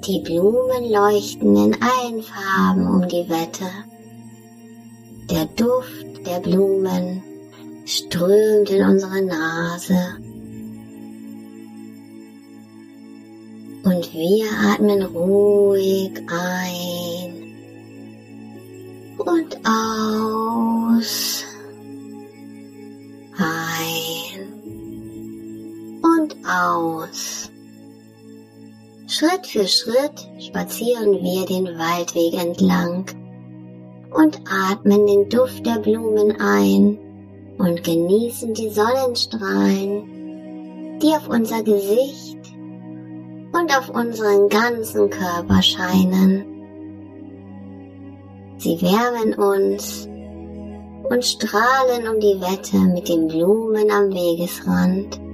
Die Blumen leuchten in allen Farben um die Wette. Der Duft der Blumen strömt in unsere Nase. Und wir atmen ruhig ein und aus. Ein und aus. Schritt für Schritt spazieren wir den Waldweg entlang und atmen den Duft der Blumen ein und genießen die Sonnenstrahlen, die auf unser Gesicht und auf unseren ganzen Körper scheinen. Sie wärmen uns und strahlen um die Wette mit den Blumen am Wegesrand.